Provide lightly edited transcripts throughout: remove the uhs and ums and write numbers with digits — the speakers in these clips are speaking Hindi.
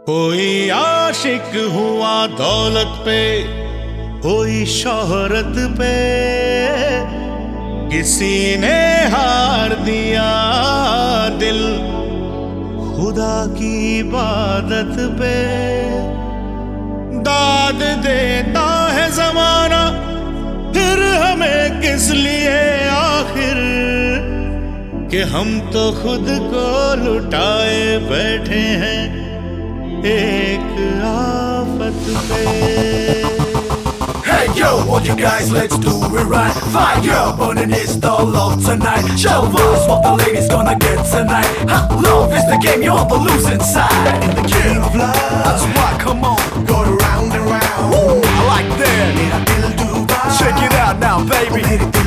कोई आशिक हुआ दौलत पे, कोई शोहरत पे, किसी ने हार दिया दिल खुदा की इबादत पे। दाद देता है जमाना, फिर हमें किस लिए आखिर, कि हम तो खुद को लुटाए बैठे हैं एक आफत पे। Hey yo, all you guys, let's do it right. Fire burning is the love tonight. Show us what the ladies gonna get tonight. Love is the game, you're the losing side. In the game of love, that's why, come on, go round and round. Woo, I like that. Check it out now, baby.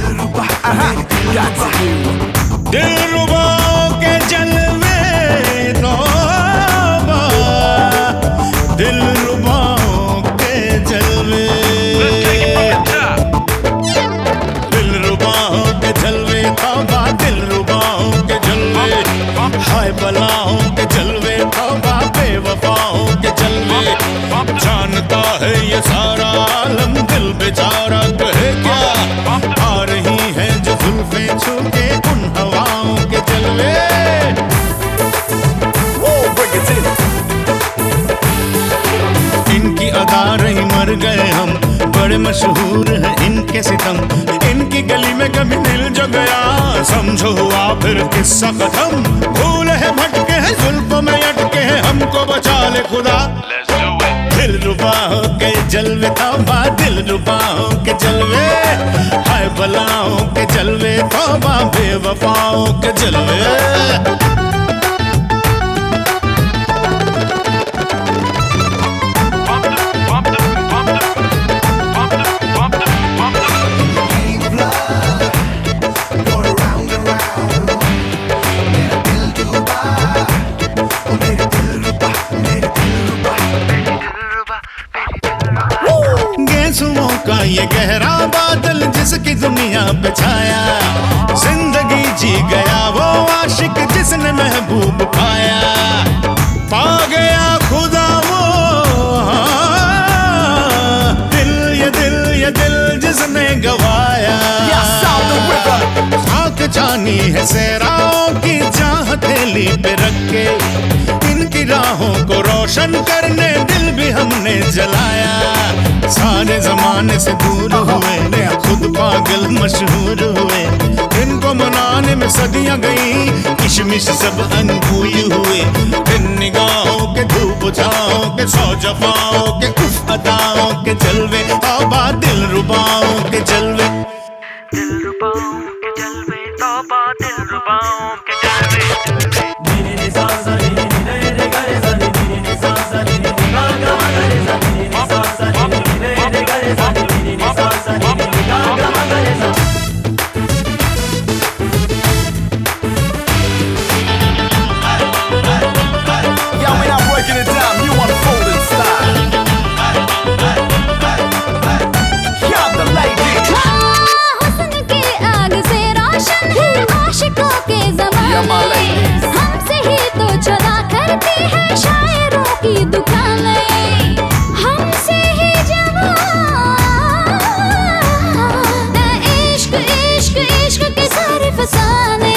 Got you. दिलरुबा के जलवे तौबा, दिलरुबाओं के जलवे, दिलरुबाओं के जलवे तौबा, दिलरुबाओं के जलवे, हाय बलाओं के जलवे तौबा, बेवफाओं के जलवे। जानता है ये सारा आलम, दिल बेचारा कहे क्या, आ रही है जो जुल्फे छू के उन हवाओं के जलवे। इनकी अदा रही मर गए हम, बड़े मशहूर हैं इनके सितम, इनकी गली में कभी दिल जो गया, समझो हुआ फिर किस्सा खत्म। भूल है भटके हैं, जुल्फों में अटके हैं, हमको बचा ले खुदा। दिलरुबाओं के जलवे तौबा, दिलरुबाओं के जलवे, हाय बलाओं के जलवे तौबा, बेवफाओं के जलवे। गेसुओं का ये गहरा बादल जिसकी दुनिया पे छाया, जिंदगी जी गया वो आशिक जिसने महबूब पाया। पा गया खुदा वो दिल, ये दिल, ये दिल जिसने गवाया। खाक जानी है सेराओं की जहाँ हथेली पे रख के, इनकी राहों को रोशन करने दिल भी हमने जलाया। सारे जमाने से दूर हुए, खुद पागल मशहूर हुए, इनको मनाने में सदियां गई, किशमिश सब अनभूई हुए। इन निगाहों के धूप छाओं के, सौ जफाओं के, उफ अदाओं के जलवे तौबा, दिलरुबाओं के जलवे, दिलरुबाओं के जलवे तौबा, दिलरुबाओं के जलवे। हमसे ही तो चला करती है शायरों की दुकानें, हमसे ही इश्क इश्क इश्क के सारे फसाने।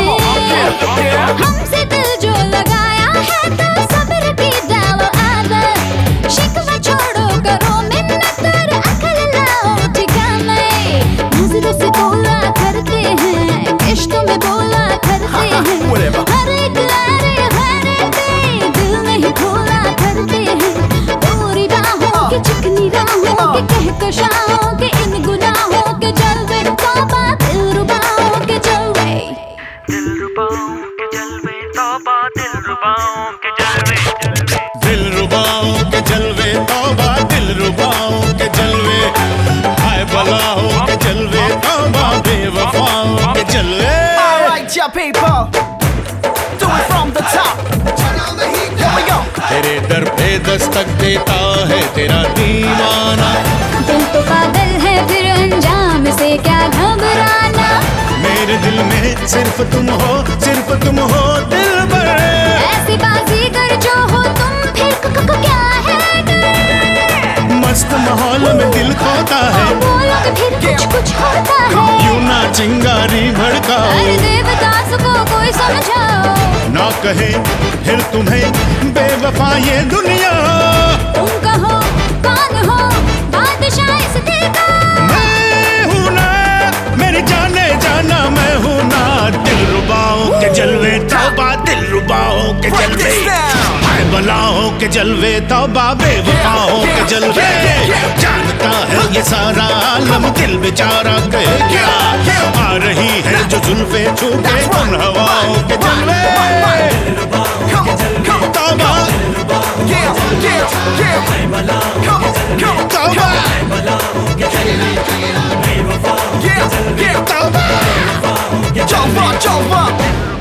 हमसे दिल जो लगाया है तो सब्र की डालो आदत, शिकवा छोड़ो करो मिन्नत और अकल लाओ ठिकाने। नजरों से बोला करते हैं, इश्क में बोला करते हैं, हर एक हरे पे दिल में ही खोला करते हैं। पूरी राहों की चिकनी राहों के कहकशाओं के, इन गुनाहों के जलवे तौबा, दिलरुबाओं के जलवे, दिलरुबाओं के जलवे तौबा, दिलरुबाओं के जलवे। दिलरुबाओं के जलवे तौबा, दिलरुबाओं के जलवे, हाय बलाओं के जलवे तौबा, बेवफाओं के जलवे। Alright, ya people, do it from the top. Turn on the heat, here we go. तेरे दर पे दस्तक देता है तेरा दीवाना, दिल तो पागल है फिर अंजाम से क्या घबराना। मेरे दिल में सिर्फ तुम हो, सिर्फ तुम हो दिलबर। ऐसी बाजीगर जो हो तुम, फिर कुछ होता है। यूं ना चिंगारी भड़काओ, अरे देवदास को कोई समझाओ। ना कहे फिर तुम्हें बेवफा ये दुनिया। तुम कहो कौन हो बादशाह इस दिल का। मैं हूं ना मेरी जाने जाना, मैं हूं ना दिलरुबाओं के जलवे तौबा, दिलरुबाओं के जलवे आए बलाओं के जलवे तौबा, बेवफाओं के जलवे। जानता है ये सारा आलम, दिल बेचारा कहे क्या। आ रही है जो जुल्फे छू के उन हवाओं के जलवे तौबा, तौबा, तौबा। Jump up, jump up.